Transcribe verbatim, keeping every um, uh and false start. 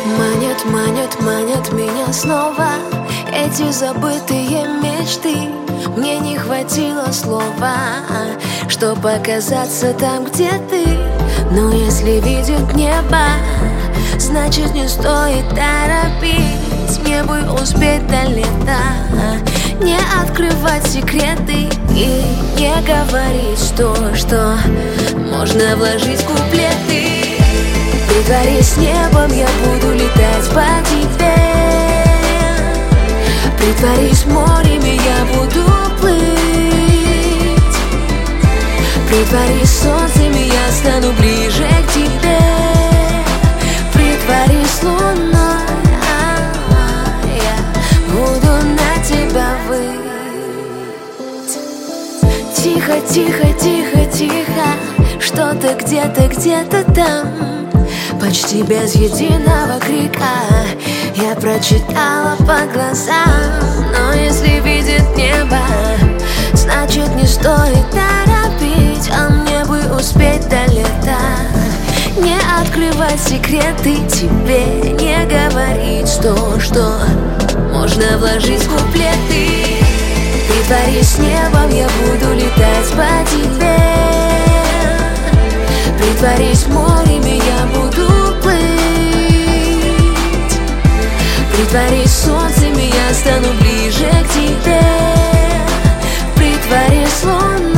Манят, манят, манят меня снова эти забытые мечты. Мне не хватило слова, чтоб оказаться там, где ты. Но если видит небо, значит не стоит торопить. Мне бы успеть до лета, не открывать секреты и не говорить то, что можно вложить в куплеты. Притворись небом, я буду летать по тебе. Притворись морем, я буду плыть. Притворись солнцем, я стану ближе к тебе. Притворись луной, я буду на тебя выть. Тихо, тихо, тихо, тихо, что-то где-то, где-то там. Почти без единого крика я прочитала по глазам. Но если видит небо, значит не стоит торопить. А мне бы успеть до лета, не открывать секреты, тебе не говорить то, что можно вложить в куплеты. Притворись небом, я буду летать по тебе. Притворись морем, я буду плыть. Притворись солнцем, я стану ближе к тебе. Притворись луной.